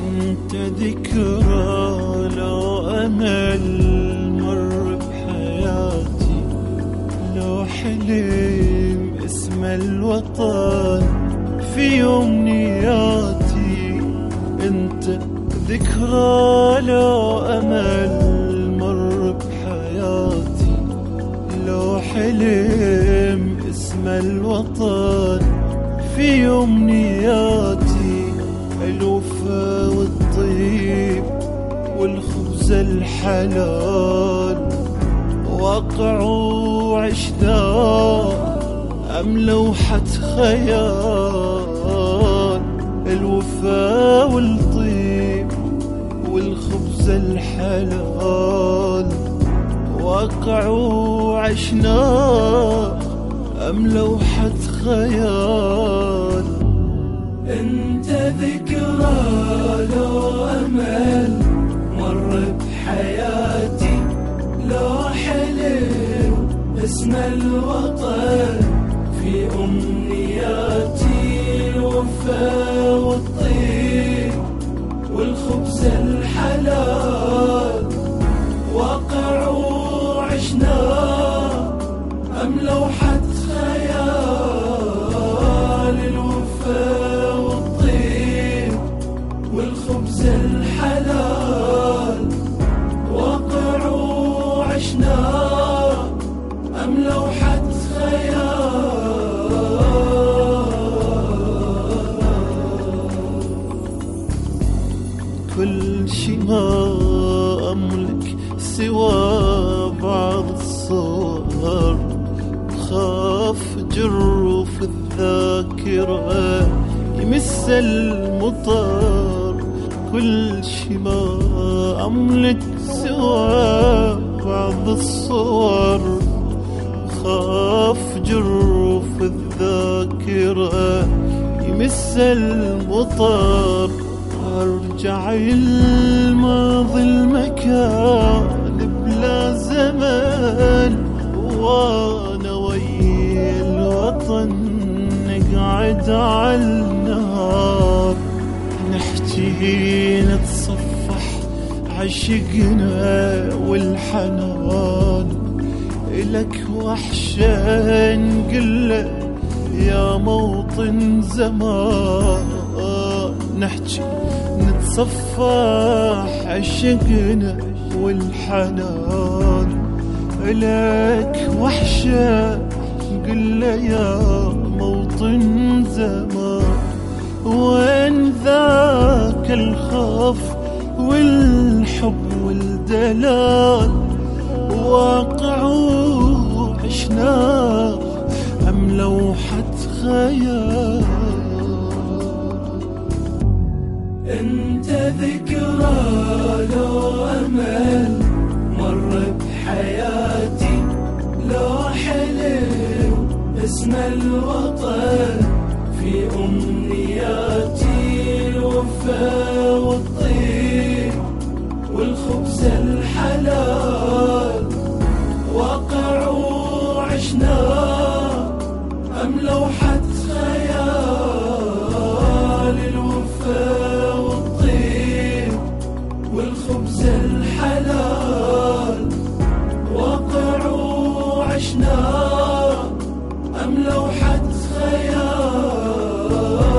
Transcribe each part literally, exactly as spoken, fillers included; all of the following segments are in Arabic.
انت ذكرى لو امل مر بحياتي، لو حلم اسم الوطن في امنياتي. انت ذكرى لو امل مر بحياتي، لو حلم اسم الوطن في امنياتي. الوفا والطيب والخبز الحلال واقع وعشناه أم لوحة خيال. الوفا والطيب والخبز الحلال واقع وعشناه أم لوحة خيال. انت ذكرى لو امل مر بحياتي، لو حلم اسم الوطن في امنياتي. الوفا والطيب والخبز الحلال واقع وعشناه ام لوحة خيال. الوفا والطيب والخبز الحلال واقع وعشناه أم لوحة خيال. كل شي ما أملك سوى بعض الصور، خاف جرف الذاكرة يمس المطر. كل شي ما أملك سوى بعض الصور، خاف جرف الذاكرة يمس المطر. أرجع الماضي المكان بلا زمن، وانا ويا الوطن نقعد على النهار، نحكي نتصفح عشقنا والحنان. إلك وحشة نقله يا موطن زمان، نحكي نتصفح عشقنا والحنان. إلك وحشة نقله يا موطن زمان، وين ذاك الخوف والحب والدلال. واقع وعشناه أم لوحة خيال. انت ذكرى لو امل مر بحياتي، لو حلم اسم الوطن في امنياتي. الوفا والطيب والخبز الحلال واقع وعشناه أم لوحة خيال. الوفا والطيب والخبز الحلال واقع وعشناه أم لوحة خيال.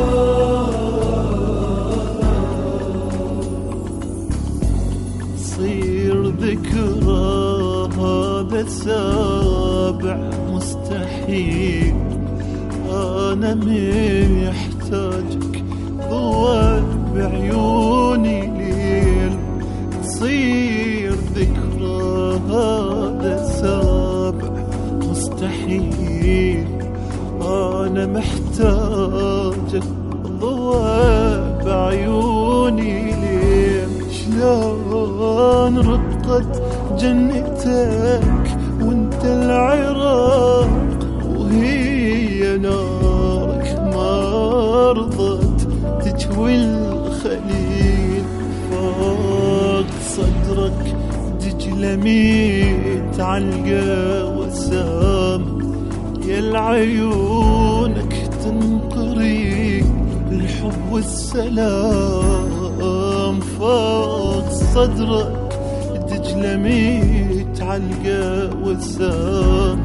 صير ذكرى هذا سابع مستحيل، أنا محتاجك ضوى بعيوني ليل. تصير ذكرى هذا سابع مستحيل، أنا محتاجك ضوى بعيوني ليل. شلون رقت جنتك وانت العراق، وهي نارك ما رضت تجوي الخليل. فوق صدرك دجلة ميت علقة وسام، يا العيونك تنقري الحب والسلام. صدرك دجلة ميت علقة وسام،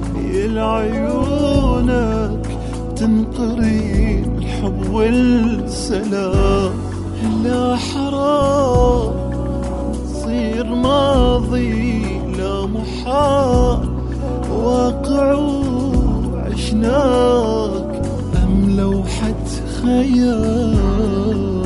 العيونك تنقري الحب والسلام. لا حرام صير ماضي لا محال، واقع عشناك أم لوحة خيال.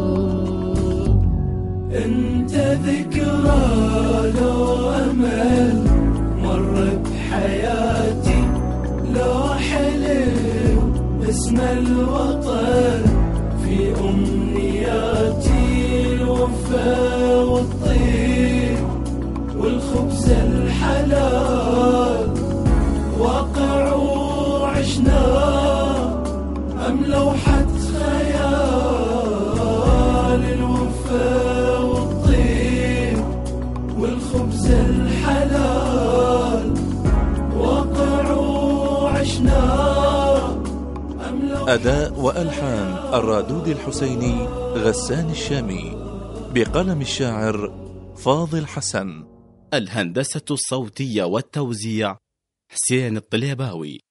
انت ذكرى لو امل مر بحياتي، لو حلم باسم الوطن في امنياتي، الوفا والطيب والخبز الحلال، واقع وعشناه ام لوحة خيال. الوفا والطيب والخبز الحلال، واقع وعشناه ام لوحة. أداء وألحان الرادود الحسيني غسان الشامي، بقلم الشاعر فاضل حسن. الهندسة الصوتية والتوزيع حسين الطليباوي.